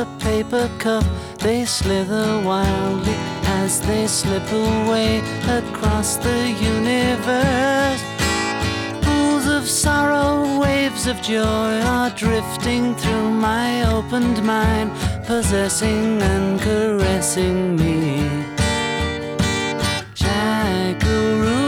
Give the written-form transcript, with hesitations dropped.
a paper cup. They slither wildly as they slip away across the universe. Pools of sorrow, waves of joy are drifting through my opened mind, possessing and caressing me. Shakaru.